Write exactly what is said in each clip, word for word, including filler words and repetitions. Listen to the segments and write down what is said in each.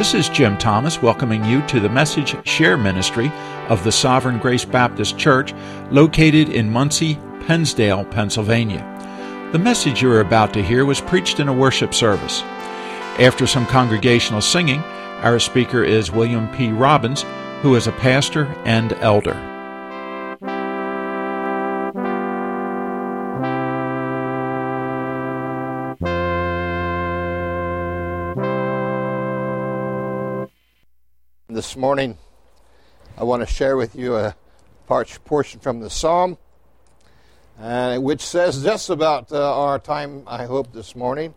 This is Jim Thomas welcoming you to the Message Share Ministry of the Sovereign Grace Baptist Church located in Muncie, Pennsdale, Pennsylvania. The message you are about to hear was preached in a worship service. After some congregational singing, our speaker is William P. Robbins, who is a pastor and elder. This morning, I want to share with you a part, portion from the Psalm, uh, which says just about uh, our time, I hope, this morning.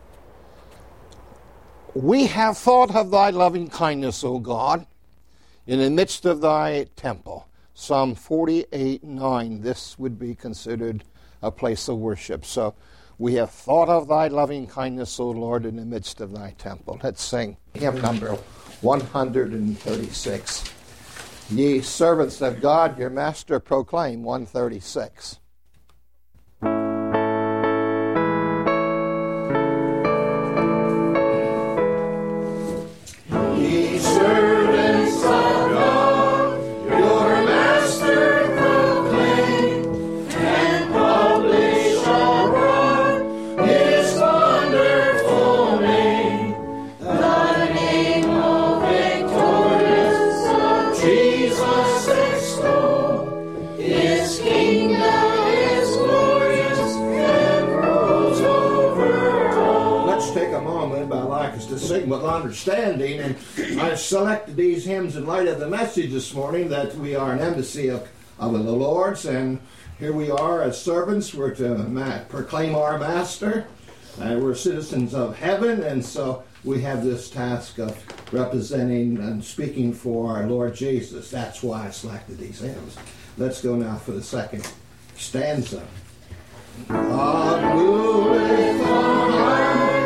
We have thought of thy loving kindness, O God, in the midst of thy temple. Psalm forty-eight nine, this would be considered a place of worship. So, we have thought of thy loving kindness, O Lord, in the midst of thy temple. Let's sing hymn number one thirty-six. Ye servants of God, your master proclaim, one thirty-six. Ye servants of God, your master proclaim, and publish abroad his wonderful name, the name of victorious Son, Jesus extol. His kingdom is glorious and rules over all. Let's take a moment, but I'd like us to sing with understanding, and I selected these hymns in light of the message this morning that we are an embassy of, of the Lord's, and here we are as servants. We're to ma- proclaim our master, and we're citizens of heaven, and so we have this task of representing and speaking for our Lord Jesus. That's why I selected these hymns. Let's go now for the second stanza. God ruleth on high,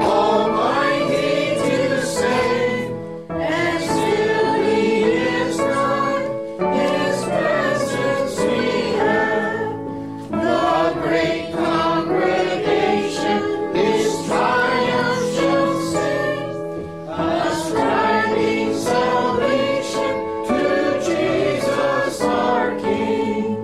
almighty to save, and still he is not, his presence we have. The great congregation his triumph shall sing, ascribing salvation to Jesus our King.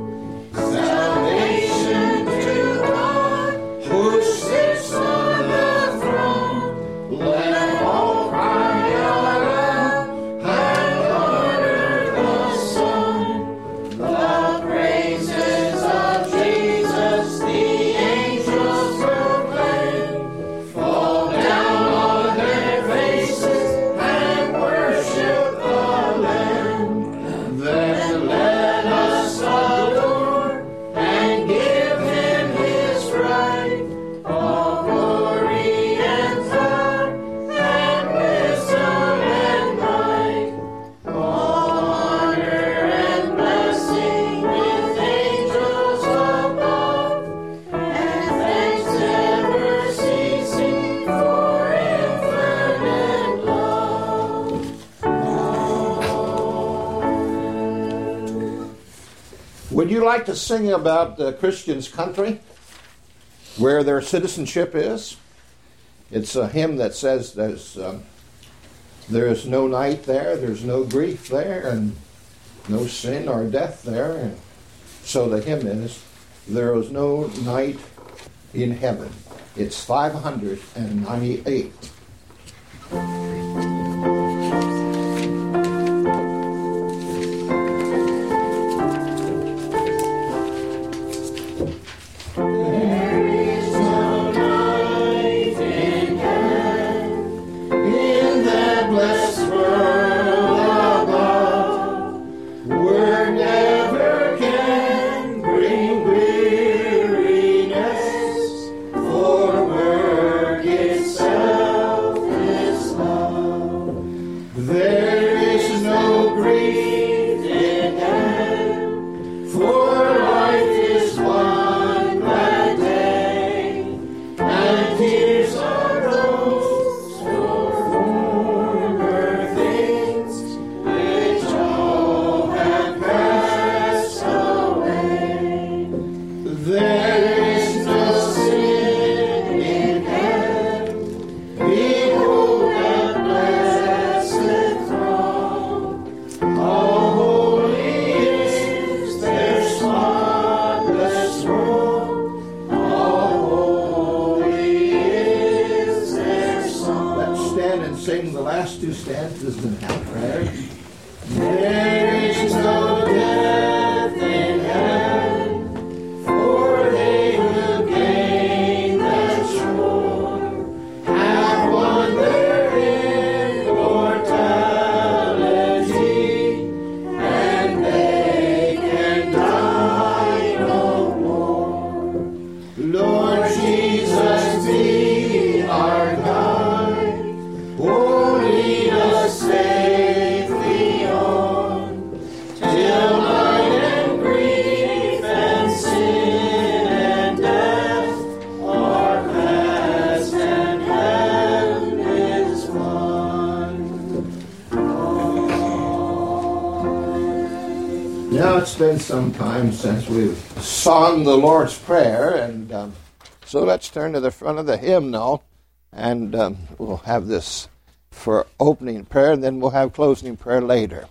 Salvation to God who sits on the throne. Let all cry aloud and honor the Son. The praises of Jesus the angels proclaim. Fall down on their faces and worship the Lamb. Then let us adore and give him his right. All glory and power and wisdom and might. All honor and blessing with angels above. And thanks ever ceasing for infinite love. Would you like to sing about the Christian's country, where their citizenship is? It's a hymn that says there's, um, there is no night there, there's no grief there, and no sin or death there. And so the hymn is, there is no night in heaven. It's five hundred ninety-eight. There is no night in heaven, in that blessed world above, word never can bring weariness, for work itself is love. Now it's been some time since we've sung the Lord's Prayer, and um, so let's turn to the front of the hymnal, and um, we'll have this for opening prayer, and then we'll have closing prayer later.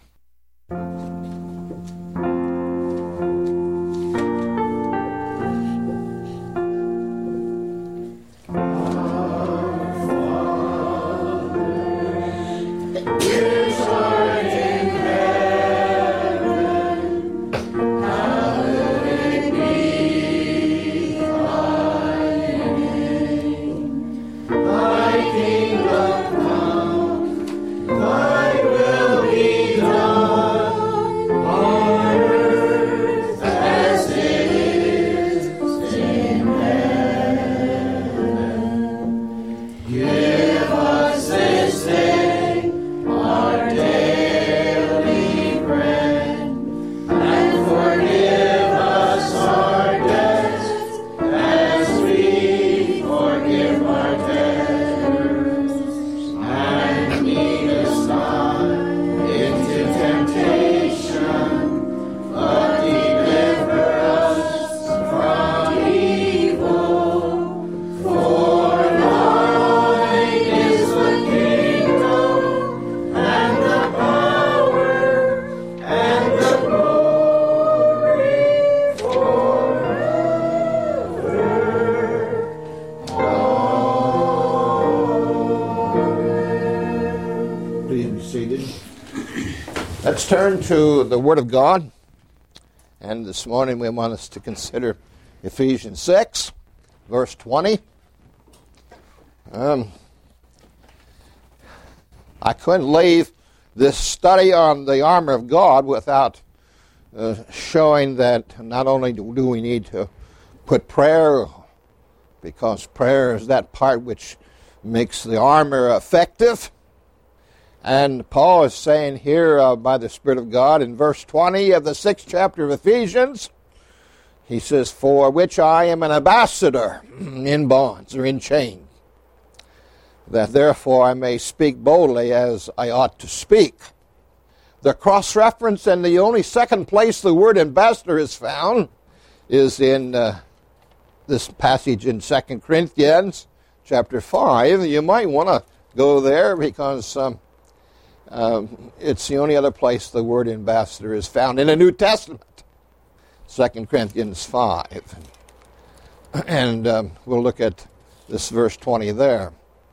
Let's turn to the Word of God, and this morning we want us to consider Ephesians six, verse twenty. Um, I couldn't leave this study on the armor of God without uh, showing that not only do we need to put prayer, because prayer is that part which makes the armor effective. And Paul is saying here uh, by the Spirit of God in verse twenty of the sixth chapter of Ephesians, he says, "For which I am an ambassador in bonds," or in chains, "that therefore I may speak boldly as I ought to speak." The cross-reference and the only second place the word ambassador is found is in uh, this passage in Second Corinthians chapter five. You might want to go there because Um, Um, it's the only other place the word ambassador is found in the New Testament, Second Corinthians five. And um, we'll look at this verse twenty there.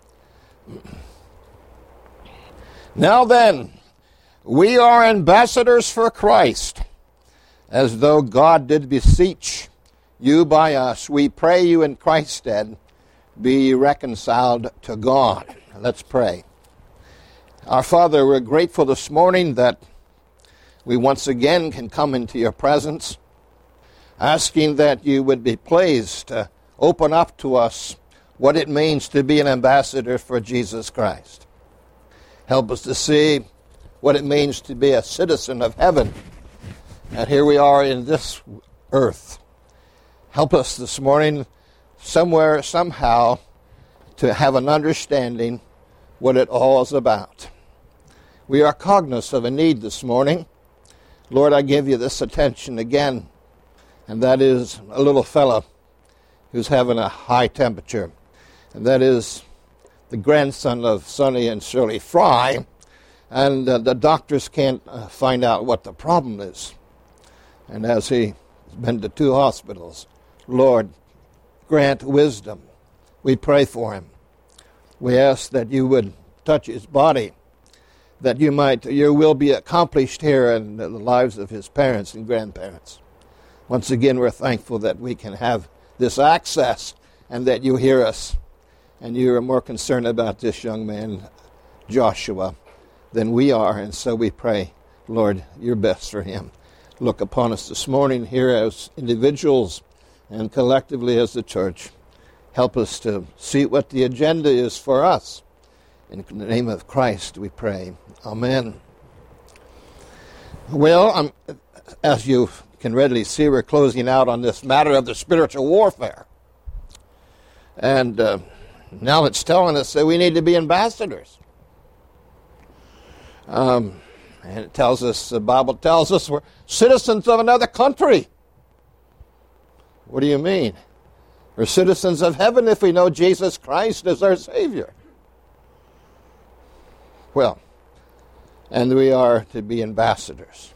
"Now then, we are ambassadors for Christ, as though God did beseech you by us. We pray you in Christ's stead, be reconciled to God." Let's pray. Our Father, we're grateful this morning that we once again can come into your presence, asking that you would be pleased to open up to us what it means to be an ambassador for Jesus Christ. Help us to see what it means to be a citizen of heaven. And here we are in this earth. Help us this morning, somewhere, somehow, to have an understanding what it all is about. We are cognizant of a need this morning. Lord, I give you this attention again, and that is a little fellow who's having a high temperature, and that is the grandson of Sonny and Shirley Fry, and uh, the doctors can't uh, find out what the problem is. And as he's been to two hospitals, Lord, grant wisdom. We pray for him. We ask that you would touch his body, that you might, your will be accomplished here in the lives of his parents and grandparents. Once again, we're thankful that we can have this access and that you hear us. And you are more concerned about this young man, Joshua, than we are. And so we pray, Lord, your best for him. Look upon us this morning here as individuals and collectively as the church. Help us to see what the agenda is for us. In the name of Christ we pray. Amen. Well, um, as you can readily see, we're closing out on this matter of the spiritual warfare. And uh, now it's telling us that we need to be ambassadors. Um, And it tells us, the Bible tells us we're citizens of another country. What do you mean? We're citizens of heaven if we know Jesus Christ as our Savior. Well, and we are to be ambassadors.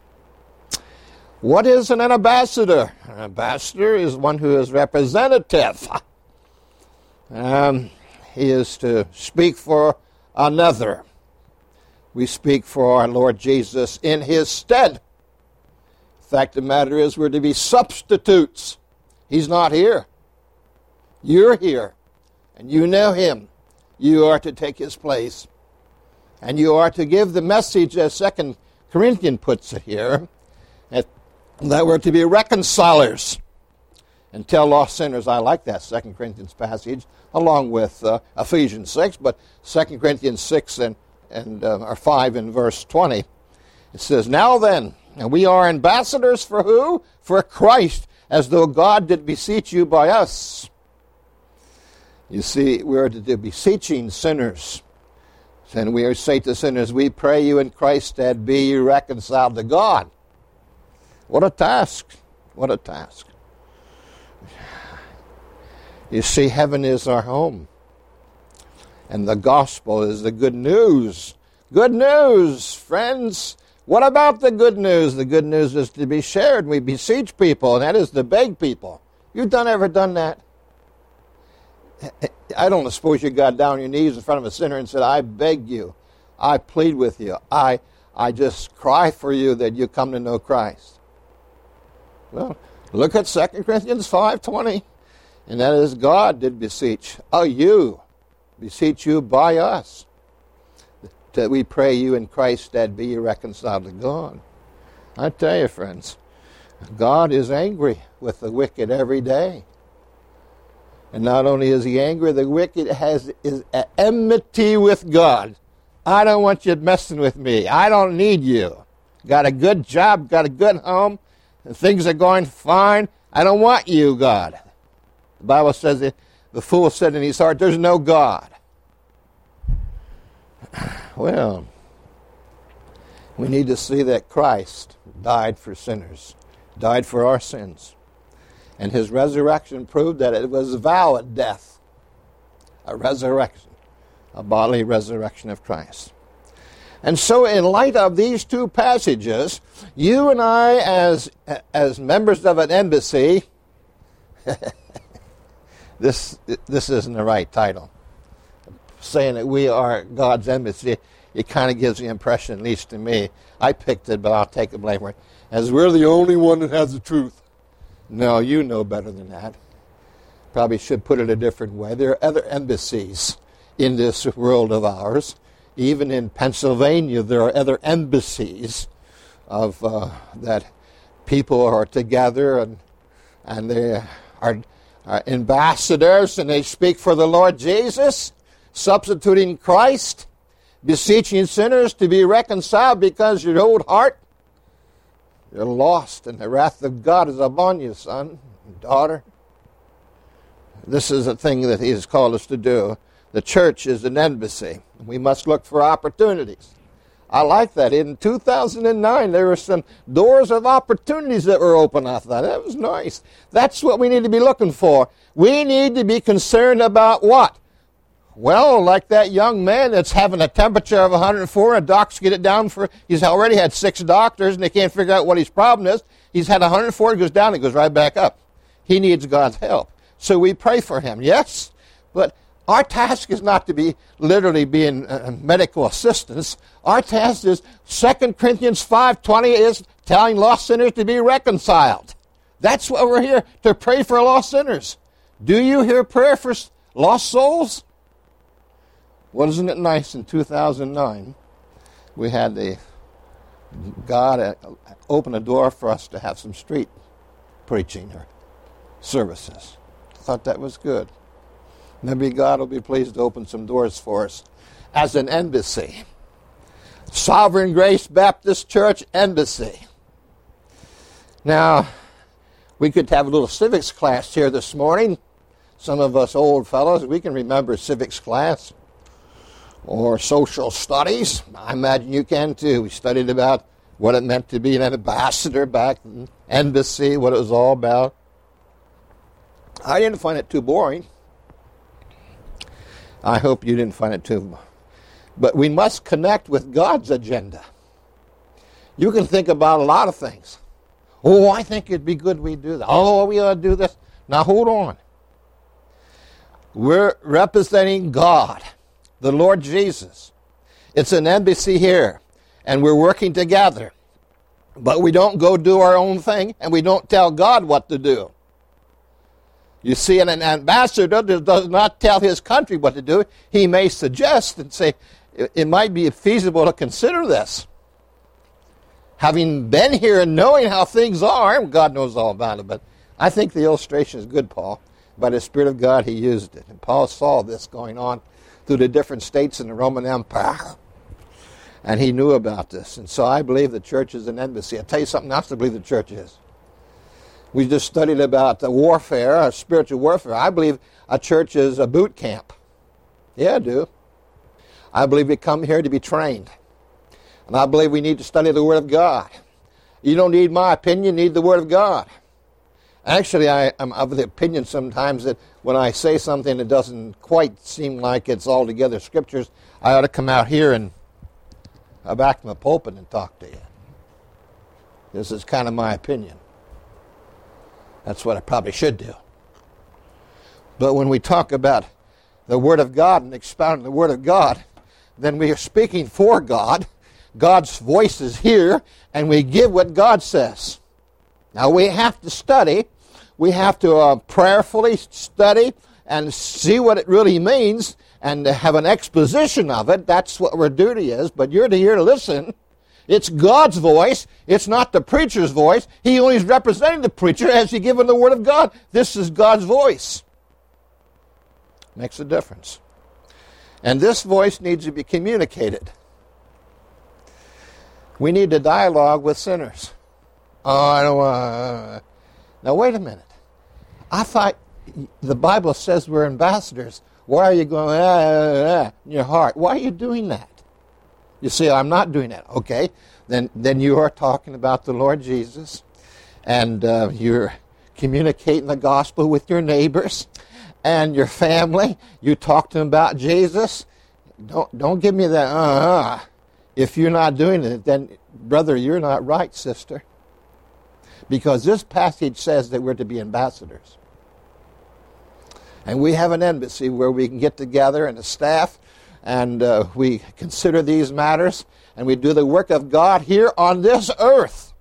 What is an ambassador? An ambassador is one who is representative. Um, he is to speak for another. We speak for our Lord Jesus in his stead. The fact of the matter is we're to be substitutes. He's not here. You're here, and you know him. You are to take his place. And you are to give the message, as Second Corinthians puts it here, that we're to be reconcilers and tell lost sinners. I like that Second Corinthians passage, along with uh, Ephesians six, but Second Corinthians six and, and uh, or five in verse twenty. It says, now then, and we are ambassadors for who? For Christ, as though God did beseech you by us. You see, we are to be beseeching sinners. And we are to say to sinners, we pray you in Christ's stead, be you reconciled to God. What a task. What a task. You see, heaven is our home. And the gospel is the good news. Good news, friends. What about the good news? The good news is to be shared. We beseech people, and that is to beg people. You've done ever done that? I don't suppose you got down on your knees in front of a sinner and said, I beg you, I plead with you, I I just cry for you that you come to know Christ. Well, look at Second Corinthians five twenty, and that is God did beseech. Oh, you, beseech you by us, that we pray you in Christ's stead be you reconciled to God. I tell you, friends, God is angry with the wicked every day. And not only is he angry, the wicked has is at enmity with God. I don't want you messing with me. I don't need you. Got a good job, got a good home, and things are going fine. I don't want you, God. The Bible says that the fool said in his heart, there's no God. Well, we need to see that Christ died for sinners, died for our sins. And his resurrection proved that it was a valid death, a resurrection, a bodily resurrection of Christ. And so in light of these two passages, you and I as, as members of an embassy, this, this isn't the right title. Saying that we are God's embassy, it kind of gives the impression, at least to me, I picked it, but I'll take the blame for it, as we're the only one that has the truth. No, you know better than that. Probably should put it a different way. There are other embassies in this world of ours. Even in Pennsylvania, there are other embassies of uh, that people are together and and they are, are ambassadors and they speak for the Lord Jesus, substituting Christ, beseeching sinners to be reconciled because your old heart, you're lost, and the wrath of God is upon you, son and daughter. This is a thing that he has called us to do. The church is an embassy. We must look for opportunities. I like that. In two thousand nine, there were some doors of opportunities that were open. I thought, that was nice. That's what we need to be looking for. We need to be concerned about what? Well, like that young man that's having a temperature of one hundred four, and docs get it down for, he's already had six doctors, and they can't figure out what his problem is. He's had one hundred four, it goes down, it goes right back up. He needs God's help. So we pray for him, yes? But our task is not to be literally being uh, medical assistants. Our task is, Second Corinthians five twenty is telling lost sinners to be reconciled. That's what we're here, to pray for lost sinners. Do you hear prayer for lost souls? Wasn't it nice in two thousand nine? We had the God open a door for us to have some street preaching or services. I thought that was good. Maybe God will be pleased to open some doors for us as an embassy. Sovereign Grace Baptist Church Embassy. Now, we could have a little civics class here this morning. Some of us old fellows, we can remember civics class. or social studies. I imagine you can too. We studied about what it meant to be an ambassador back in embassy, what it was all about. I didn't find it too boring. I hope you didn't find it too. But we must connect with God's agenda. You can think about a lot of things. Oh, I think it'd be good we do that. Oh, we ought to do this. Now, hold on. We're representing God, the Lord Jesus. It's an embassy here, and we're working together. But we don't go do our own thing, and we don't tell God what to do. You see, an ambassador does not tell his country what to do. He may suggest and say, it might be feasible to consider this. Having been here and knowing how things are, God knows all about it, but I think the illustration is good, Paul. By the Spirit of God, he used it. And Paul saw this going on through the different states in the Roman Empire. And he knew about this. And so I believe the church is an embassy. I'll tell you something else I believe the church is. We just studied about the warfare, uh, spiritual warfare. I believe a church is a boot camp. Yeah, I do. I believe we come here to be trained. And I believe we need to study the Word of God. You don't need my opinion, you need the Word of God. Actually, I am of the opinion sometimes that when I say something that doesn't quite seem like it's altogether Scriptures, I ought to come out here and uh, back to my pulpit and talk to you. This is kind of my opinion. That's what I probably should do. But when we talk about the Word of God and expounding the Word of God, then we are speaking for God. God's voice is here, and we give what God says. Now, we have to study. We have to uh, prayerfully study and see what it really means and have an exposition of it. That's what our duty is. But you're to here to listen. It's God's voice. It's not the preacher's voice. He only is representing the preacher as he given the Word of God. This is God's voice. Makes a difference. And this voice needs to be communicated. We need to dialogue with sinners. Oh, I don't want. Now, wait a minute. I thought the Bible says we're ambassadors. Why are you going ah, ah, ah, in your heart? Why are you doing that? You say, I'm not doing that. Okay, then then you are talking about the Lord Jesus, and uh, you're communicating the gospel with your neighbors and your family. You talk to them about Jesus. Don't don't give me that. Uh, uh. If you're not doing it, then brother, you're not right, sister. Because this passage says that we're to be ambassadors. And we have an embassy where we can get together and a staff, and uh, we consider these matters, and we do the work of God here on this earth.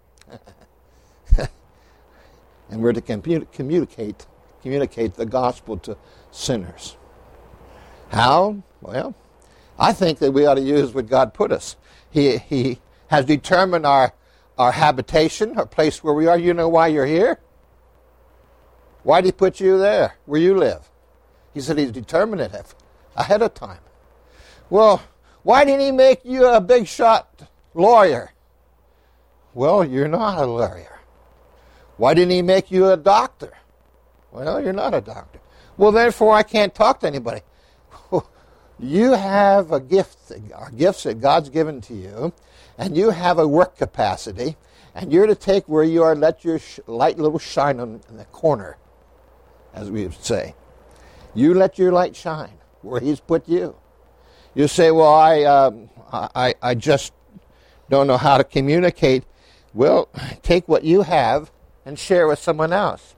And we're to commu- communicate, communicate the gospel to sinners. How? Well, I think that we ought to use what God put us. He, he has determined our Our habitation, our place where we are. You know why you're here? Why did he put you there, where you live? He said he's determined it ahead of time. Well, why didn't he make you a big shot lawyer? Well, you're not a lawyer. Why didn't he make you a doctor? Well, you're not a doctor. Well, therefore, I can't talk to anybody. You have a gift, or gifts that God's given to you, and you have a work capacity, and you're to take where you are, let your sh- light little shine on in the corner, as we would say. You let your light shine where he's put you. You say, well, I, um, I, I just don't know how to communicate. Well, take what you have and share with someone else.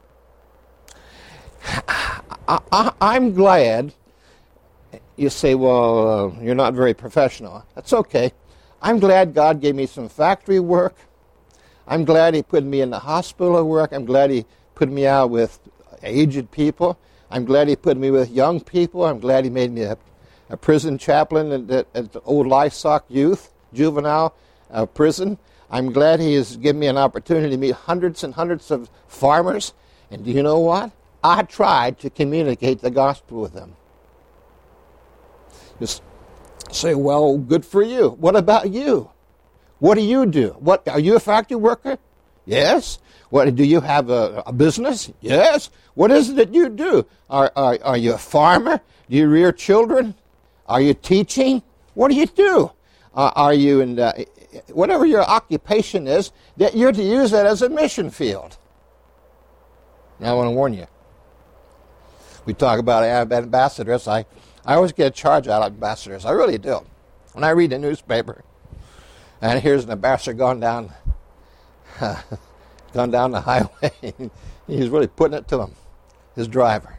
I, I, I'm glad. You say, well, uh, you're not very professional. That's okay. I'm glad God gave me some factory work. I'm glad he put me in the hospital work. I'm glad he put me out with aged people. I'm glad he put me with young people. I'm glad he made me a, a prison chaplain at, at, at the old livestock youth, juvenile uh, prison. I'm glad he has given me an opportunity to meet hundreds and hundreds of farmers. And do you know what? I tried to communicate the gospel with them. Just say, well, good for you. What about you? What do you do? What are you a factory worker? Yes. What do you have a, a business? Yes. What is it that you do? Are, are are you a farmer? Do you rear children? Are you teaching? What do you do? Uh, are you in the, whatever your occupation is, that you're to use that as a mission field. Now I want to warn you. We talk about ambassadors. I, I always get a charge out of ambassadors. I really do. When I read the newspaper, and here's an ambassador going down, uh, going down the highway, he's really putting it to him, his driver.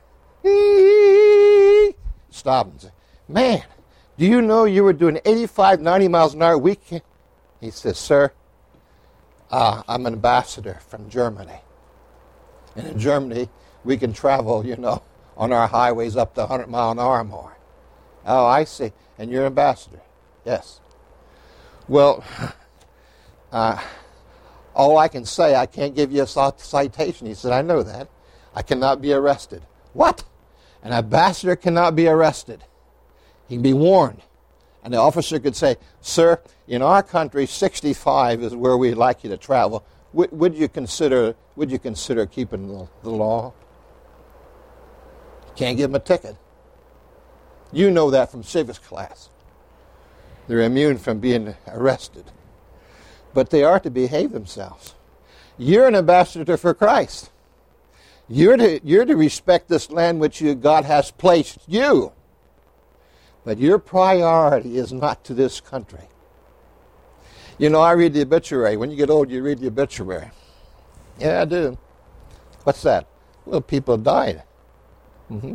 Stop and say, man, do you know you were doing eighty-five, ninety miles an hour a week? He says, sir, uh, I'm an ambassador from Germany. And in Germany, we can travel, you know, on our highways up to one hundred mile an hour or more. Oh, I see. And you're an ambassador? Yes. Well, uh, all I can say, I can't give you a citation. He said, I know that. I cannot be arrested. What? An ambassador cannot be arrested. He can be warned. And the officer could say, sir, in our country, sixty-five is where we'd like you to travel. Would, would you consider would you consider keeping the, the law? You can't give them a ticket. You know that from civics class. They're immune from being arrested. But they are to behave themselves. You're an ambassador for Christ. You're to, you're to respect this land which you, God has placed you. But your priority is not to this country. You know, I read the obituary. When you get old, you read the obituary. Yeah, I do. What's that? Well, people died. Mm-hmm.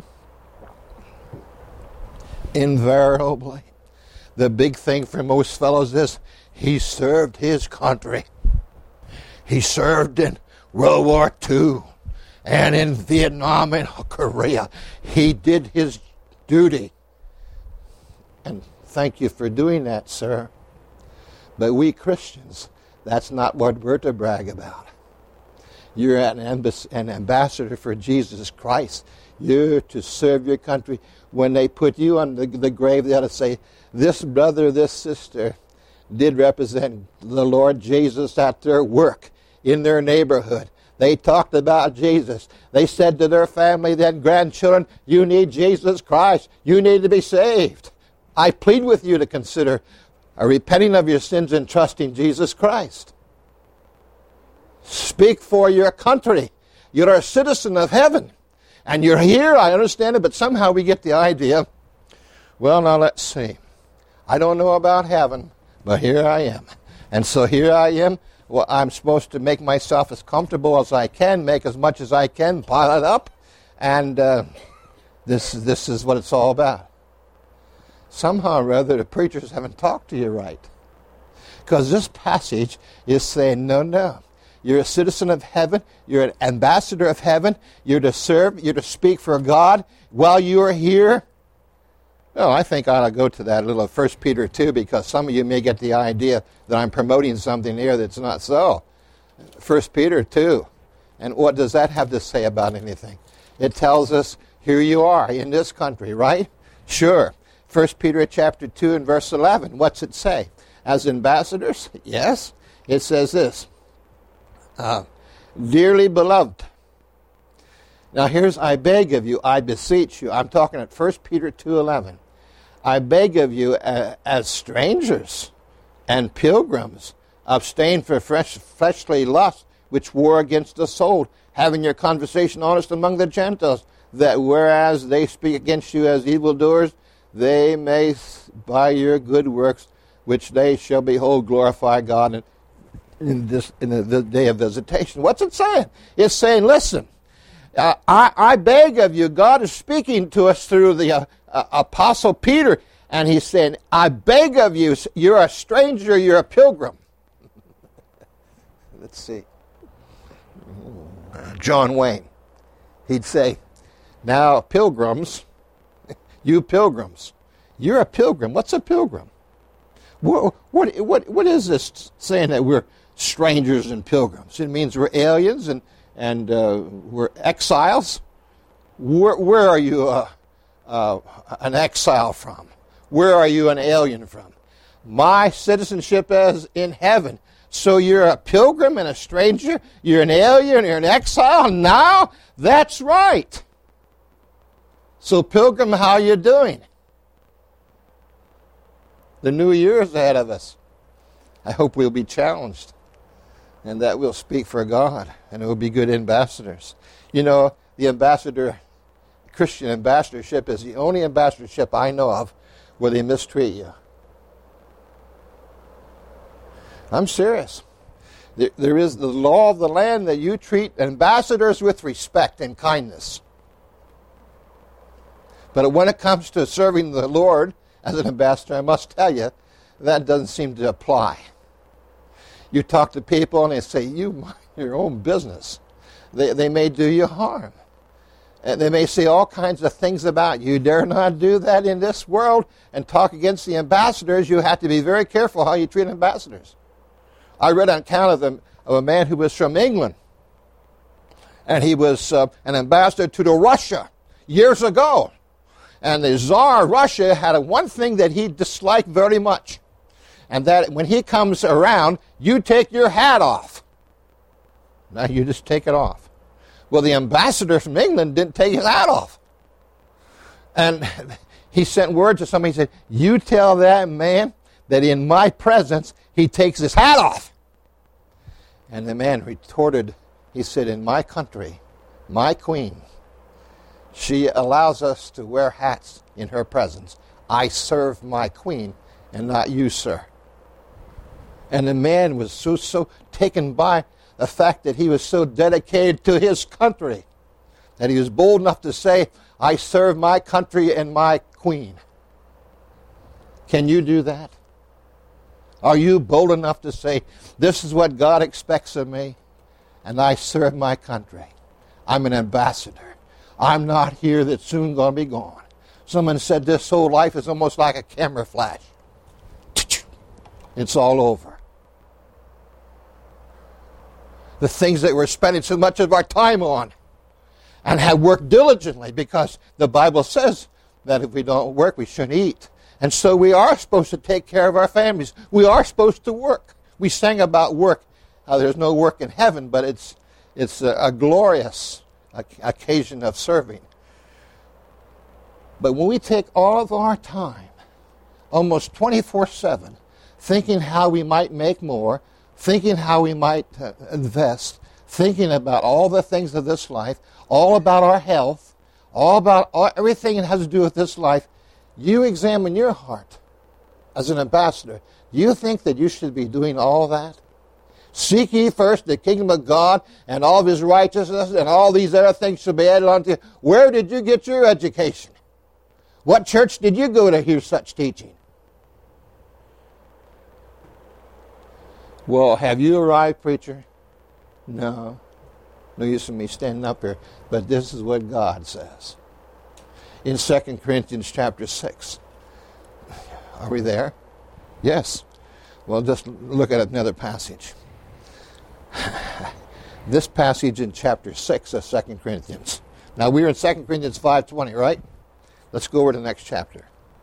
Invariably. The big thing for most fellows is he served his country. He served in World War Two and in Vietnam and Korea. He did his duty. And thank you for doing that, sir. But we Christians, that's not what we're to brag about. You're an, ambass- an ambassador for Jesus Christ. You're to serve your country. When they put you on the, the grave, they ought to say, this brother, this sister did represent the Lord Jesus at their work, in their neighborhood. They talked about Jesus. They said to their family, then grandchildren, you need Jesus Christ. You need to be saved. I plead with you to consider uh, repenting of your sins and trusting Jesus Christ. Speak for your country. You're a citizen of heaven. And you're here, I understand it, but somehow we get the idea, well, now let's see. I don't know about heaven, but here I am. And so here I am. Well, I'm supposed to make myself as comfortable as I can, make as much as I can, pile it up, and uh, this, this is what it's all about. Somehow or other, the preachers haven't talked to you right. Because this passage is saying, no, no. You're a citizen of heaven. You're an ambassador of heaven. You're to serve. You're to speak for God while you are here. Well, I think I ought to go to that little First Peter two, because some of you may get the idea that I'm promoting something here that's not so. First Peter two. And what does that have to say about anything? It tells us, here you are in this country, right? Sure. First Peter chapter two and verse eleven. What's it say? As ambassadors? Yes. It says this. Uh, dearly beloved. Now here's, I beg of you, I beseech you. I'm talking at First Peter two eleven. I beg of you, uh, as strangers and pilgrims, abstain from fresh, fleshly lust, which war against the soul, having your conversation honest among the Gentiles, that whereas they speak against you as evildoers, they may, by your good works, which they shall behold, glorify God in, in this in the, the day of visitation. What's it saying? It's saying, listen, uh, I, I beg of you, God is speaking to us through the uh, uh, Apostle Peter, and he's saying, I beg of you, you're a stranger, you're a pilgrim. Let's see. John Wayne, he'd say, now pilgrims, you pilgrims, you're a pilgrim. What's a pilgrim? What, what, what, what is this saying that we're strangers and pilgrims? It means we're aliens and, and uh, we're exiles. Where, where are you uh, uh, an exile from? Where are you an alien from? My citizenship is in heaven. So you're a pilgrim and a stranger? You're an alien, you're an exile? Now? That's right. So pilgrim, how you doing? The new year is ahead of us. I hope we'll be challenged and that we'll speak for God and we'll be good ambassadors. You know, the ambassador, Christian ambassadorship is the only ambassadorship I know of where they mistreat you. I'm serious. There, there is the law of the land that you treat ambassadors with respect and kindness. But when it comes to serving the Lord as an ambassador, I must tell you, that doesn't seem to apply. You talk to people and they say, you mind your own business. They, they may do you harm. And they may say all kinds of things about you. You dare not do that in this world and talk against the ambassadors. You have to be very careful how you treat ambassadors. I read an account of, them, of a man who was from England. And he was uh, an ambassador to the Russia years ago. And the Tsar of Russia had a one thing that he disliked very much. And that when he comes around, you take your hat off. Now you just take it off. Well, the ambassador from England didn't take his hat off. And he sent word to somebody, he said, you tell that man that in my presence he takes his hat off. And the man retorted, he said, in my country, my queen, she allows us to wear hats in her presence. I serve my queen and not you, sir. And the man was so, so taken by the fact that he was so dedicated to his country that he was bold enough to say, I serve my country and my queen. Can you do that? Are you bold enough to say, this is what God expects of me, and I serve my country? I'm an ambassador. I'm not here that's soon going to be gone. Someone said this whole life is almost like a camera flash. It's all over. The things that we're spending so much of our time on and have worked diligently, because the Bible says that if we don't work, we shouldn't eat. And so we are supposed to take care of our families. We are supposed to work. We sang about work. Uh, there's no work in heaven, but it's it's a, a glorious occasion of serving. But when we take all of our time, almost twenty-four seven, thinking how we might make more, thinking how we might uh, invest, thinking about all the things of this life, all about our health, all about all, everything that has to do with this life, you examine your heart as an ambassador. You think that you should be doing all that? Seek ye first the kingdom of God and all of his righteousness, and all these other things shall be added unto you. Where did you get your education? What church did you go to hear such teaching? Well, have you arrived, preacher? No. No use in me standing up here. But this is what God says. In Second Corinthians chapter six. Are we there? Yes. Well, just look at another passage. This passage in chapter six of Second Corinthians. Now, we're in Second Corinthians five twenty, right? Let's go over to the next chapter.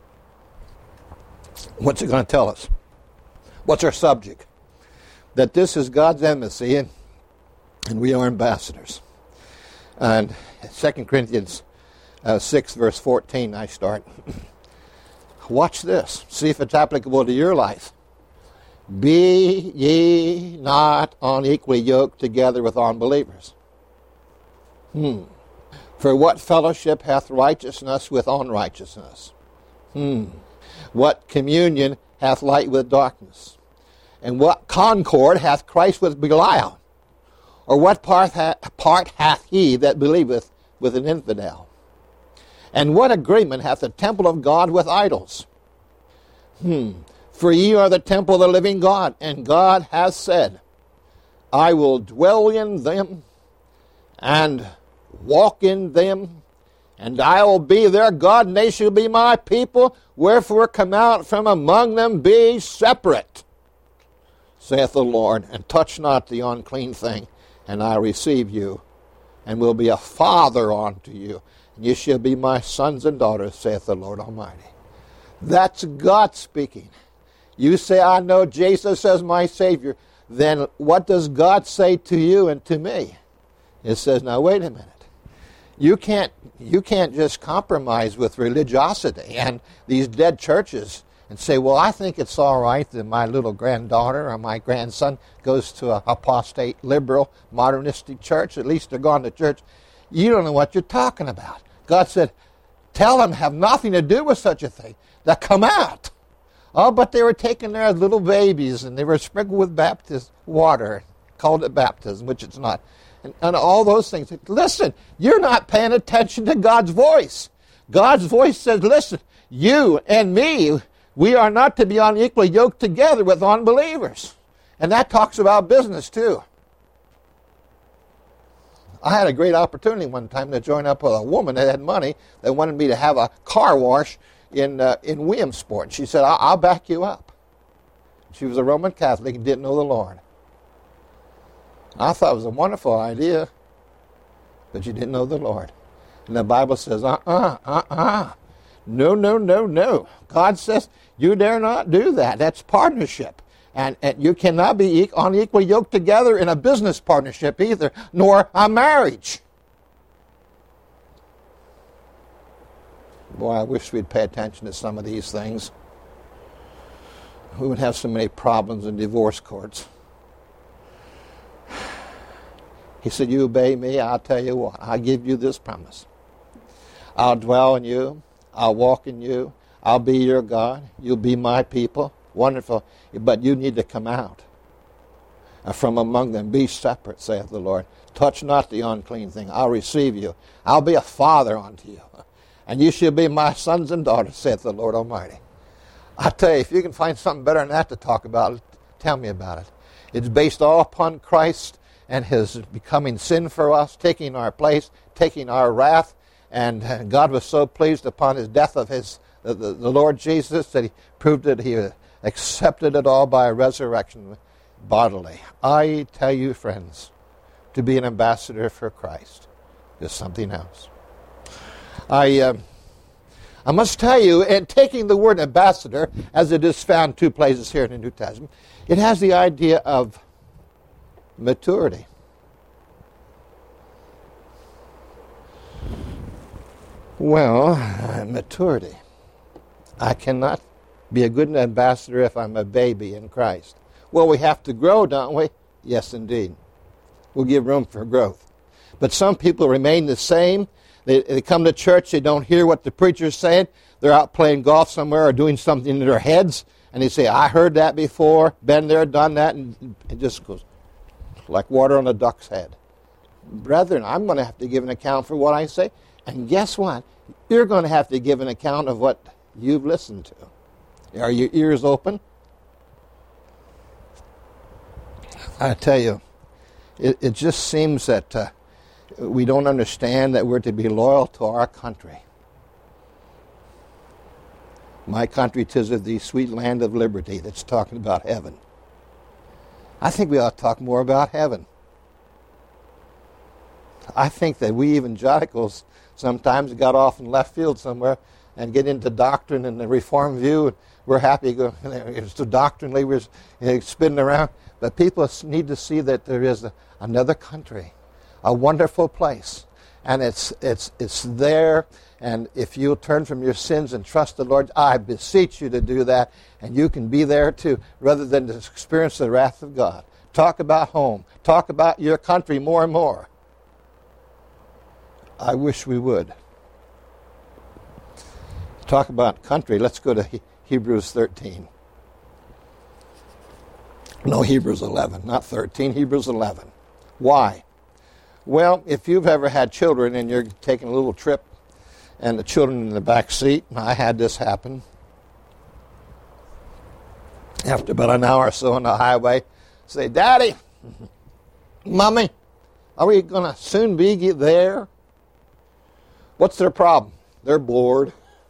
What's it going to tell us? What's our subject? That this is God's embassy, and, and we are ambassadors. And Second Corinthians uh, six, verse fourteen, I start. Watch this. See if it's applicable to your life. Be ye not unequally yoked together with unbelievers. Hmm. For what fellowship hath righteousness with unrighteousness? Hmm. What communion hath light with darkness? And what concord hath Christ with Belial? Or what part, ha- part hath he that believeth with an infidel? And what agreement hath the temple of God with idols? Hmm. For ye are the temple of the living God, and God hath said, I will dwell in them, and walk in them, and I will be their God, and they shall be my people. Wherefore come out from among them, be separate, saith the Lord, and touch not the unclean thing, and I receive you, and will be a father unto you, and ye shall be my sons and daughters, saith the Lord Almighty. That's God speaking. You say, I know Jesus as my Savior. Then what does God say to you and to me? It says, now wait a minute. You can't, you can't just compromise with religiosity and these dead churches and say, well, I think it's all right that my little granddaughter or my grandson goes to a apostate, liberal, modernistic church. At least they're going to church. You don't know what you're talking about. God said, tell them have nothing to do with such a thing. That come out. Oh, but they were taken there as little babies, and they were sprinkled with baptism water, called it baptism, which it's not. And, and all those things. Listen, you're not paying attention to God's voice. God's voice says, listen, you and me, we are not to be unequally yoked together with unbelievers. And that talks about business too. I had a great opportunity one time to join up with a woman that had money that wanted me to have a car wash in uh, in Williamsport. She said, I'll, I'll back you up. She was a Roman Catholic and didn't know the Lord. I thought it was a wonderful idea, but she didn't know the Lord. And the Bible says, uh-uh, uh-uh. No, no, no, no. God says, you dare not do that. That's partnership. And, and you cannot be unequally yoked together in a business partnership either, nor a marriage. Boy, I wish we'd pay attention to some of these things. We would have so many problems in divorce courts. He said, you obey me, I'll tell you what, I'll give you this promise. I'll dwell in you, I'll walk in you, I'll be your God, you'll be my people. Wonderful, but you need to come out from among them. Be separate, saith the Lord. Touch not the unclean thing. I'll receive you. I'll be a father unto you. And you shall be my sons and daughters, saith the Lord Almighty. I tell you, if you can find something better than that to talk about, tell me about it. It's based all upon Christ and his becoming sin for us, taking our place, taking our wrath. And God was so pleased upon his death of his the, the, the Lord Jesus that he proved that he accepted it all by a resurrection bodily. I tell you, friends, to be an ambassador for Christ is something else. I uh, I must tell you, and taking the word ambassador, as it is found two places here in the New Testament, it has the idea of maturity. Well, maturity. I cannot be a good ambassador if I'm a baby in Christ. Well, we have to grow, don't we? Yes, indeed. We'll give room for growth. But some people remain the same. They, they come to church, they don't hear what the preacher's saying. They're out playing golf somewhere or doing something in their heads, and they say, I heard that before, been there, done that, and it just goes like water on a duck's head. Brethren, I'm going to have to give an account for what I say. And guess what? You're going to have to give an account of what you've listened to. Are your ears open? I tell you, it, it just seems that uh, we don't understand that we're to be loyal to our country. My country, 'tis of thee, sweet land of liberty. That's talking about heaven. I think we ought to talk more about heaven. I think that we evangelicals sometimes got off in left field somewhere and get into doctrine and the Reformed view. We're happy to go, it's so doctrinally, we're spinning around. But people need to see that there is a, another country, a wonderful place. And it's it's it's there. And if you turn from your sins and trust the Lord, I beseech you to do that. And you can be there too, rather than to experience the wrath of God. Talk about home. Talk about your country more and more. I wish we would. Talk about country. Let's go to he- Hebrews thirteen. No, Hebrews eleven, not thirteen, Hebrews eleven. Why? Well, if you've ever had children and you're taking a little trip and the children in the back seat, I had this happen. After about an hour or so on the highway, say, Daddy, Mommy, are we going to soon be there? What's their problem? They're bored.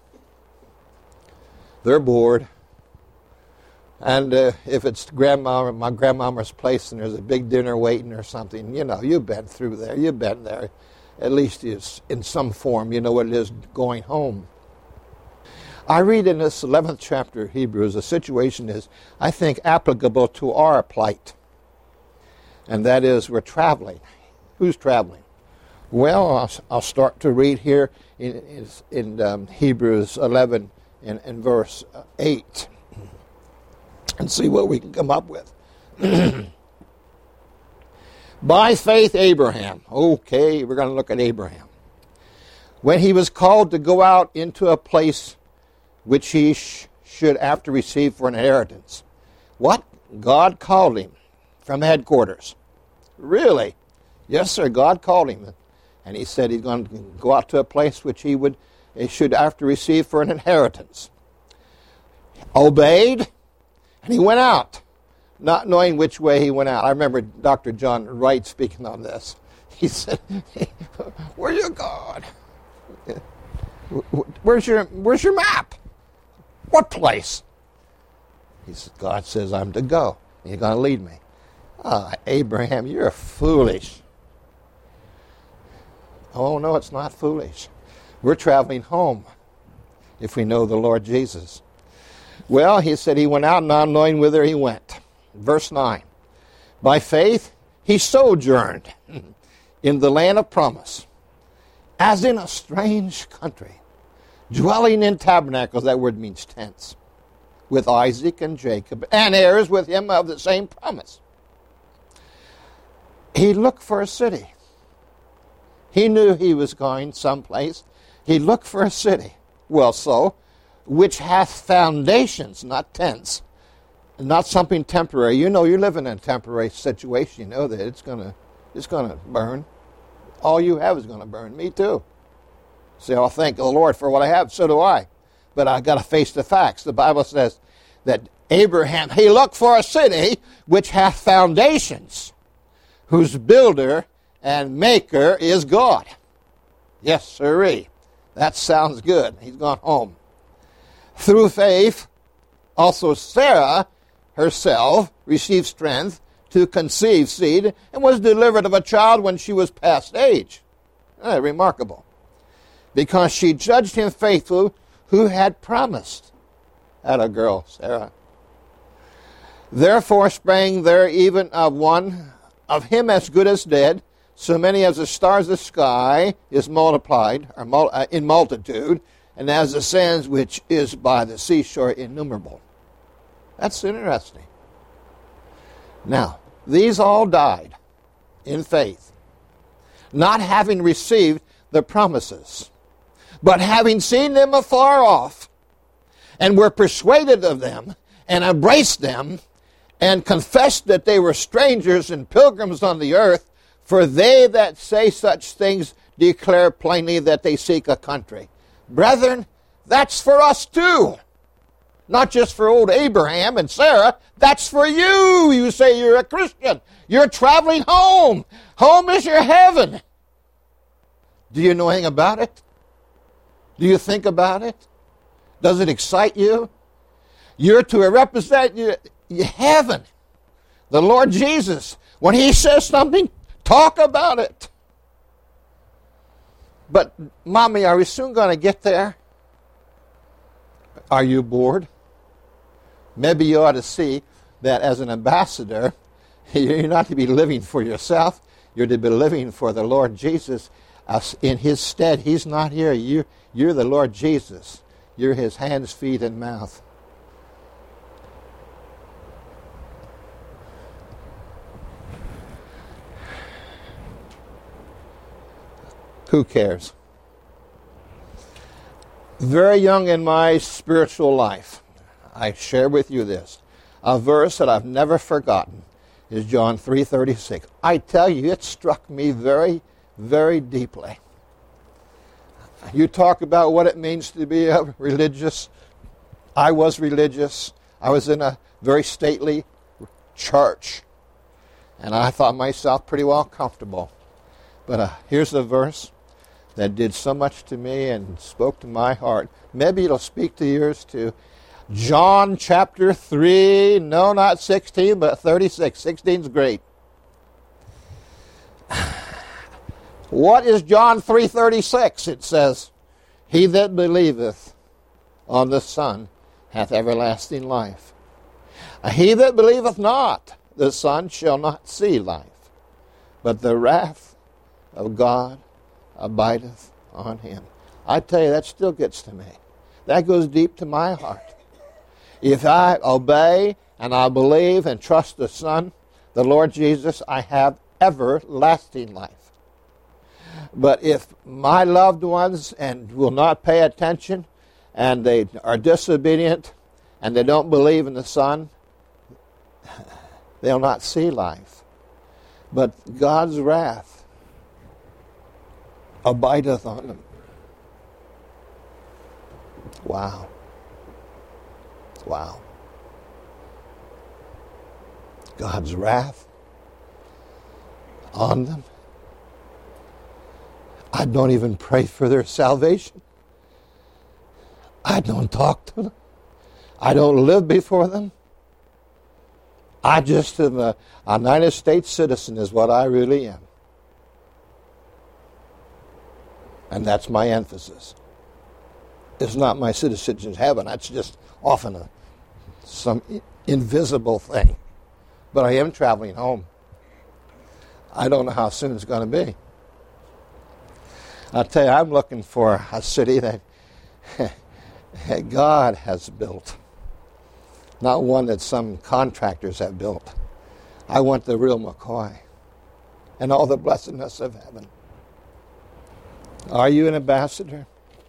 They're bored. And uh, if it's grandma, my grandmama's place and there's a big dinner waiting or something, you know, you've been through there. You've been there. At least it's in some form. You know what it is going home. I read in this eleventh chapter of Hebrews, a situation is, I think, applicable to our plight. And that is, we're traveling. Who's traveling? Well, I'll, I'll start to read here in, in, in um, Hebrews eleven in, in verse eight. and see what we can come up with. By faith, Abraham. Okay, we're going to look at Abraham. When he was called to go out into a place which he sh- should after receive for an inheritance. What? God called him from headquarters. Really? Yes, sir, God called him. And he said he's going to go out to a place which he would he should after receive for an inheritance. Obeyed, and he went out, not knowing which way he went out. I remember Doctor John Wright speaking on this. He said, "Where you going? Where's your Where's your map? What place?" He said, "God says I'm to go. You're going to lead me." Ah, oh, Abraham, you're foolish. Oh, no, it's not foolish. We're traveling home if we know the Lord Jesus. Well, he said he went out not knowing whither he went. Verse nine. By faith he sojourned in the land of promise, as in a strange country, dwelling in tabernacles, that word means tents, with Isaac and Jacob, and heirs with him of the same promise. He looked for a city. He knew he was going someplace. He looked for a city. Well, so, which hath foundations, not tents, not something temporary. You know, you live in a temporary situation. You know that it's gonna, it's gonna burn. All you have is gonna burn. Me too. Say, "I'll thank the Lord for what I have." So do I. But I got to face the facts. The Bible says that Abraham, he looked for a city which hath foundations, whose builder and maker is God. Yes, sirree. That sounds good. He's gone home. Through faith, also Sarah herself received strength to conceive seed and was delivered of a child when she was past age. Ah, remarkable. Because she judged him faithful who had promised. At a girl, Sarah. Therefore sprang there even of one of him as good as dead, so many as the stars of the sky is multiplied, or mul- uh, in multitude, and as the sands which is by the seashore innumerable. That's interesting. Now, these all died in faith, not having received the promises, but having seen them afar off, and were persuaded of them, and embraced them, and confessed that they were strangers and pilgrims on the earth, for they that say such things declare plainly that they seek a country. Brethren, that's for us too. Not just for old Abraham and Sarah. That's for you. You say you're a Christian. You're traveling home. Home is your heaven. Do you know anything about it? Do you think about it? Does it excite you? You're to represent your, your heaven. The Lord Jesus. When he says something, talk about it. But, Mommy, are we soon going to get there? Are you bored? Maybe you ought to see that as an ambassador, you're not to be living for yourself. You're to be living for the Lord Jesus in his stead. He's not here. You're, you're the Lord Jesus. You're his hands, feet, and mouth. Who cares? Very young in my spiritual life, I share with you this. A verse that I've never forgotten is John three thirty-six. I tell you, it struck me very, very deeply. You talk about what it means to be a religious. I was religious. I was in a very stately church. And I thought myself pretty well comfortable. But uh, here's a verse that did so much to me and spoke to my heart. Maybe it'll speak to yours too. John chapter three, no, not sixteen, but thirty-six. sixteen's great. What is John three thirty-six? It says, "He that believeth on the Son hath everlasting life. He that believeth not the Son shall not see life, but the wrath of God abideth on him." I tell you, that still gets to me. That goes deep to my heart. If I obey and I believe and trust the Son, the Lord Jesus, I have everlasting life. But if my loved ones and will not pay attention, and they are disobedient, and they don't believe in the Son, they'll not see life. But God's wrath abideth on them. Wow. Wow. God's wrath on them. I don't even pray for their salvation. I don't talk to them. I don't live before them. I just am a, a United States citizen is what I really am. And that's my emphasis. It's not my citizenship in heaven. That's just often a, some invisible thing. But I am traveling home. I don't know how soon it's going to be. I'll tell you, I'm looking for a city that God has built. Not one that some contractors have built. I want the real McCoy and all the blessedness of heaven. Are you an ambassador?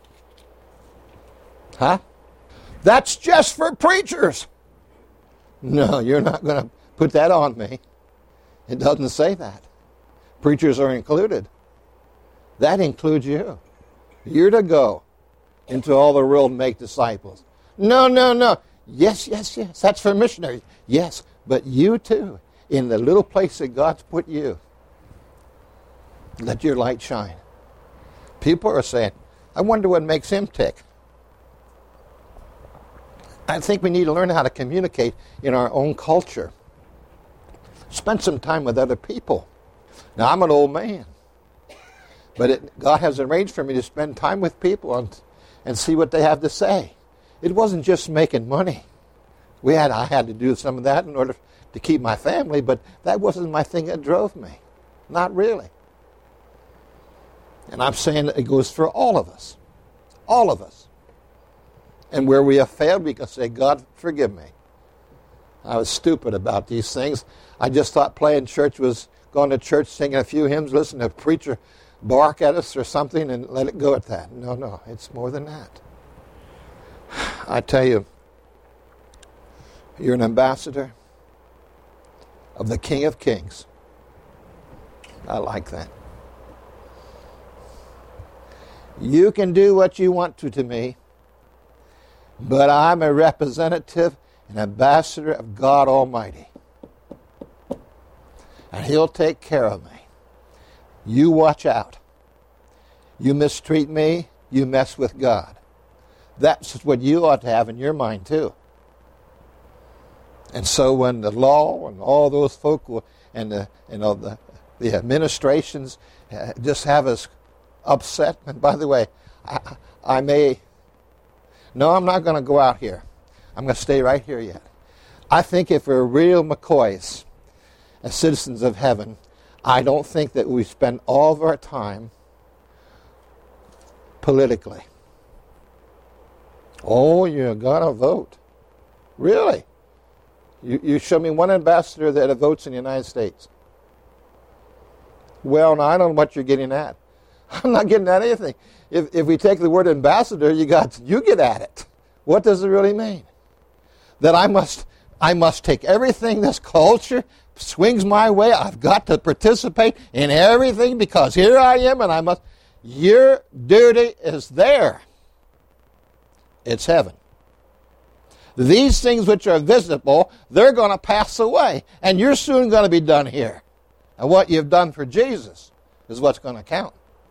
Huh? That's just for preachers. No, you're not going to put that on me. It doesn't say that. Preachers are included. That includes you. You're to go into all the world and make disciples. No, no, no. Yes, yes, yes. That's for missionaries. Yes, but you too, in the little place that God's put you, let your light shine. People are saying, I wonder what makes him tick. I think we need to learn how to communicate in our own culture. Spend some time with other people. Now, I'm an old man, but it, God has arranged for me to spend time with people and, and see what they have to say. It wasn't just making money. We had I had to do some of that in order to keep my family, but that wasn't my thing that drove me. Not really. And I'm saying that it goes for all of us. All of us. And where we have failed, we can say, God, forgive me. I was stupid about these things. I just thought playing church was going to church, singing a few hymns, listening to a preacher bark at us or something, and let it go at that. No, no, it's more than that. I tell you, you're an ambassador of the King of Kings. I like that. You can do what you want to to me, but I'm a representative, an ambassador of God Almighty. And He'll take care of me. You watch out. You mistreat me, you mess with God. That's what you ought to have in your mind too. And so when the law and all those folk will, and the you know the the administrations uh, just have us upset. And by the way, I, I may. No, I'm not going to go out here. I'm going to stay right here yet. I think if we're real McCoys as citizens of heaven, I don't think that we spend all of our time politically. Oh, you got to vote. Really? You, you show me one ambassador that votes in the United States. Well, now I don't know what you're getting at. I'm not getting at anything. If if we take the word ambassador, you got you get at it. What does it really mean? That I must I must take everything this culture swings my way. I've got to participate in everything because here I am and I must. Your duty is there. It's heaven. These things which are visible, they're going to pass away, and you're soon going to be done here. And what you've done for Jesus is what's going to count.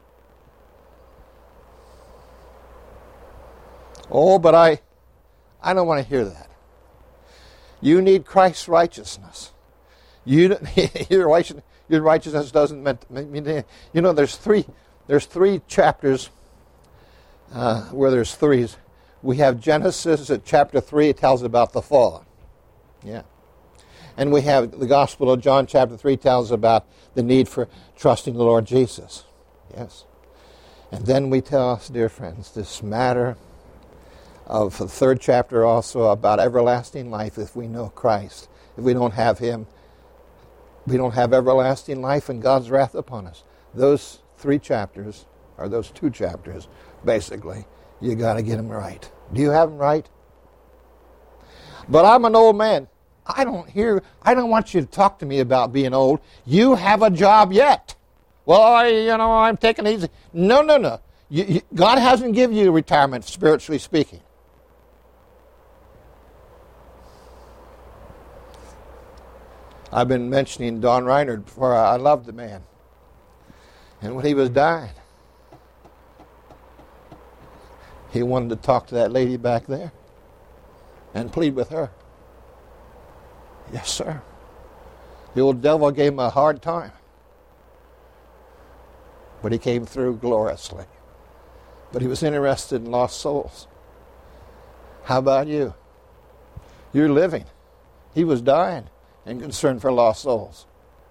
Oh, but I, I don't want to hear that. You need Christ's righteousness. You, your righteousness, your righteousness doesn't mean anything. You know, there's three, there's three chapters uh, where there's threes. We have Genesis at chapter three. It tells about the fall. Yeah. And we have the Gospel of John chapter three tells about the need for trusting the Lord Jesus. Yes. And then we tell us, dear friends, this matter of the third chapter also about everlasting life if we know Christ. If we don't have him, we don't have everlasting life and God's wrath upon us. Those three chapters, or those two chapters, basically, you got to get them right. Do you have them right? But I'm an old man. I don't hear, I don't want you to talk to me about being old. You have a job yet. Well, I, you know, I'm taking it easy. No, no, no. You, you, God hasn't given you retirement, spiritually speaking. I've been mentioning Don Reinhardt before. I loved the man. And when he was dying, he wanted to talk to that lady back there and plead with her. Yes, sir. The old devil gave him a hard time. But he came through gloriously. But he was interested in lost souls. How about you? You're living. He was dying and concerned for lost souls.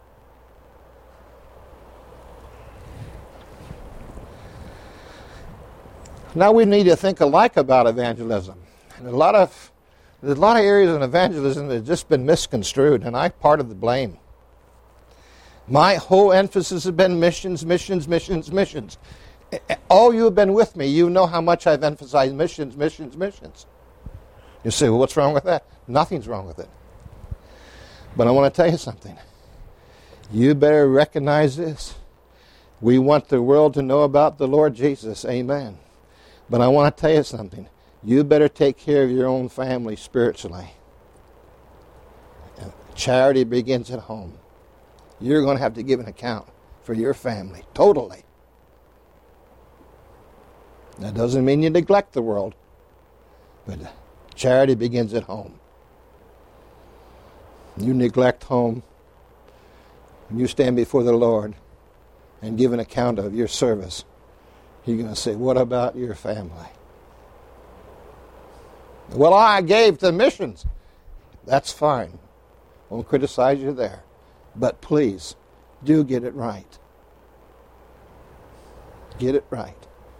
Now we need to think alike about evangelism. And a lot of there's a lot of areas in evangelism that have just been misconstrued, and I'm part of the blame. My whole emphasis has been missions, missions, missions, missions. All you have been with me, you know how much I've emphasized missions, missions, missions. You say, well, what's wrong with that? Nothing's wrong with it. But I want to tell you something. You better recognize this. We want the world to know about the Lord Jesus. Amen. But I want to tell you something. You better take care of your own family spiritually. Charity begins at home. You're going to have to give an account for your family, totally. That doesn't mean you neglect the world, but charity begins at home. You neglect home, when you stand before the Lord and give an account of your service, He's going to say, what about your family? Well, I gave to missions. That's fine. Won't criticize you there. But please, do get it right. Get it right.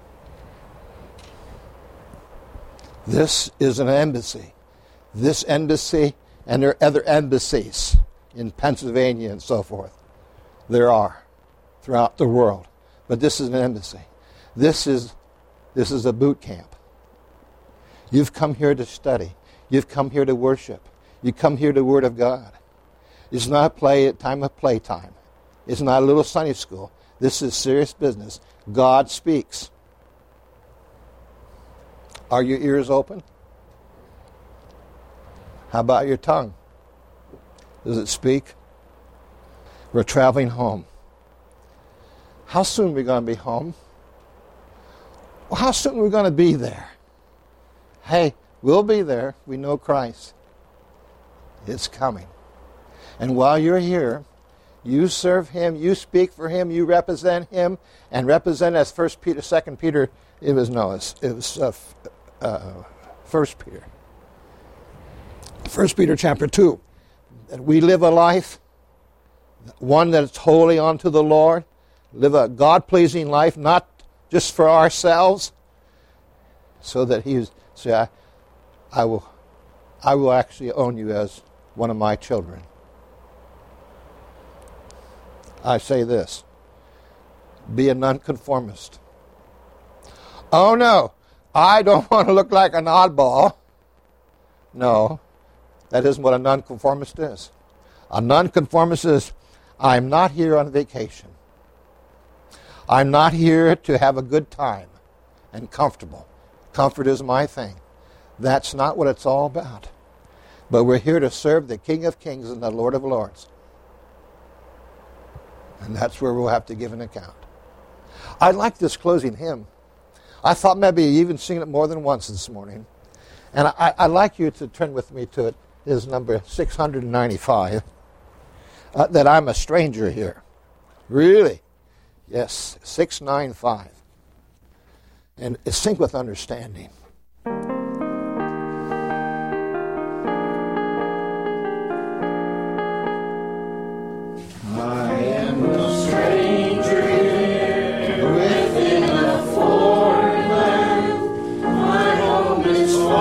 This is an embassy. This embassy, and there are other embassies in Pennsylvania and so forth. There are throughout the world. But this is an embassy. This is, this is a boot camp. You've come here to study. You've come here to worship. You come here to the Word of God. It's not a play at time of playtime. It's not a little Sunday school. This is serious business. God speaks. Are your ears open? How about your tongue? Does it speak? We're traveling home. How soon are we going to be home? Well, how soon are we going to be there? Hey, we'll be there. We know Christ. It's coming. And while you're here, you serve Him, you speak for Him, you represent Him, and represent as First Peter, Second Peter. It was no, it was uh, uh, First Peter. First Peter chapter two. That we live a life, one that's wholly unto the Lord. Live a God-pleasing life, not just for ourselves, so that He say, I, I will, I will actually own you as one of my children. I say this, be a nonconformist. Oh no, I don't want to look like an oddball. No, that isn't what a nonconformist is. A nonconformist is, I'm not here on vacation. I'm not here to have a good time and comfortable. Comfort is my thing. That's not what it's all about. But we're here to serve the King of Kings and the Lord of Lords. And that's where we'll have to give an account. I like this closing hymn. I thought maybe you even sing it more than once this morning. And I, I'd like you to turn with me to it. It is number six hundred ninety-five. Uh, that I'm a stranger here. Really? Yes, six ninety-five. And sing with understanding. Within a foreign land, my home is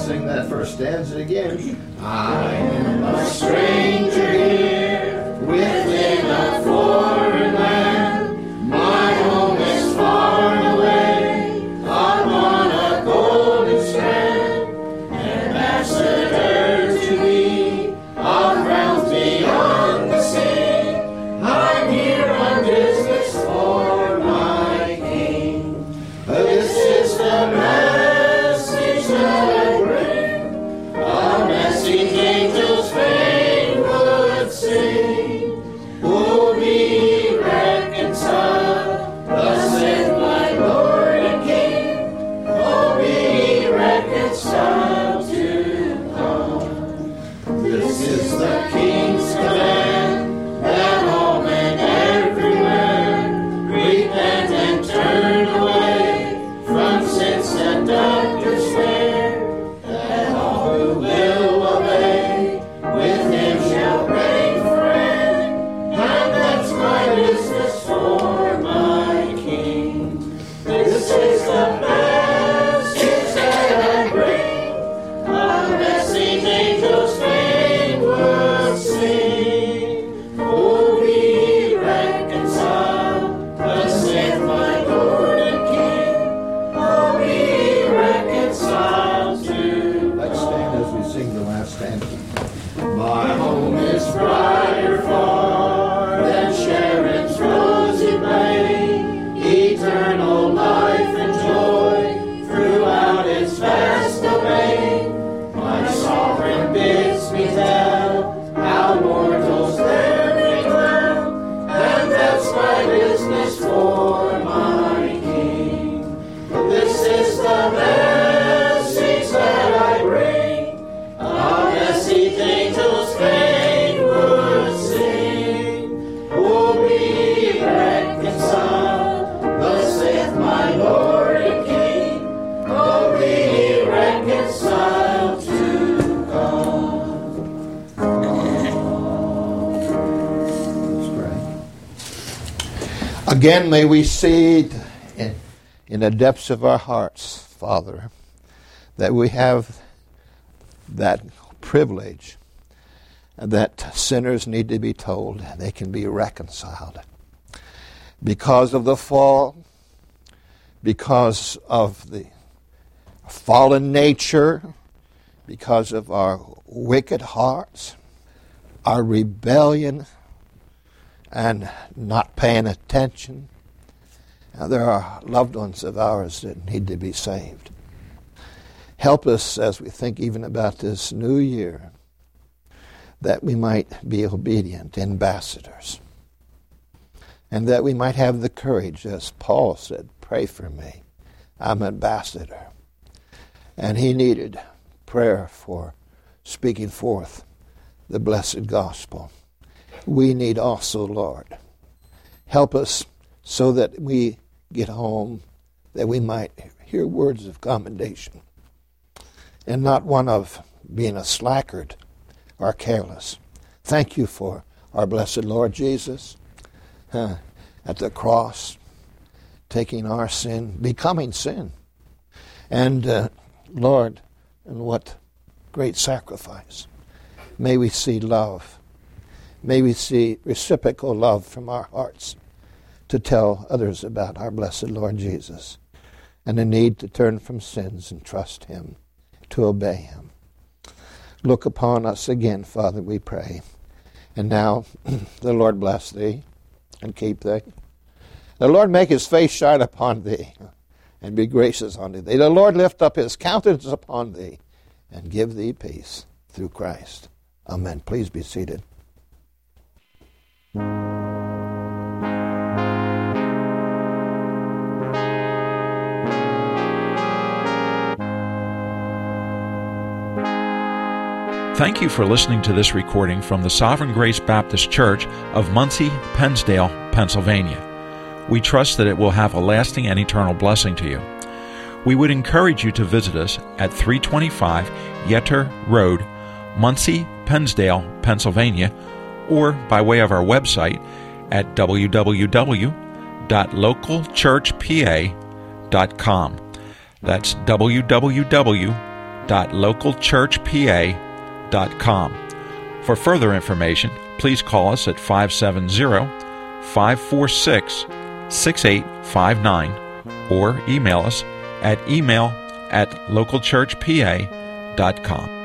sing that first stanza again. I am a stranger here, within a foreign land. My home is far away, upon a golden strand. Ambassador to me, of realms beyond the sea. I'm here on business for my King. This is the message that I bring, a message angels fain would sing. Who be reconciled, thus saith my Lord and King. Who be reconciled to God. This is the King's command, that all men everywhere repent and turn away from sins that doth despair, that all who will obey with him shall reign forever. And that's my business for my King. This is the message that I bring, a message angels fain would sing. Who be reconciled, thus saith my Lord and King. Who be reconciled to Let's stand as we sing the last stanza. my home is brighter far than Sharon's rosy plain. Eternal life and joy throughout its vast domain. My sovereign bids me tell how mortals there may dwell, and that's my business for my King. This is the message that I bring, a message angels fain would sing. Who be reconciled, thus saith my Lord and King. Who be reconciled to God. Let's pray. Again, may we see it in, in the depths of our hearts, Father, that we have that privilege that sinners need to be told they can be reconciled. Because of the fall, because of the fallen nature, because of our wicked hearts, our rebellion, and not paying attention. Now, there are loved ones of ours that need to be saved. Help us as we think even about this new year, that we might be obedient ambassadors, and that we might have the courage, as Paul said, pray for me. I'm an ambassador. And he needed prayer for speaking forth the blessed gospel. We need also, Lord, help us so that we get home, that we might hear words of commendation, and not one of being a slackard or careless. Thank you for our blessed Lord Jesus uh, at the cross, taking our sin, becoming sin. And uh, Lord, and what great sacrifice. May we see love. May we see reciprocal love from our hearts to tell others about our blessed Lord Jesus and the need to turn from sins and trust him, to obey him. Look upon us again, Father, we pray. And now, the Lord bless thee and keep thee. The Lord make his face shine upon thee and be gracious unto thee. The Lord lift up his countenance upon thee and give thee peace through Christ. Amen. Please be seated. Thank you for listening to this recording from the Sovereign Grace Baptist Church of Muncie, Pennsdale, Pennsylvania. We trust that it will have a lasting and eternal blessing to you. We would encourage you to visit us at three twenty-five Yetter Road, Muncie, Pennsdale, Pennsylvania, or by way of our website at w w w dot local church p a dot com. That's w w w dot local church p a dot com. For further information, please call us at five seven zero, five four six, six eight five nine or email us at email at local church p a dot com.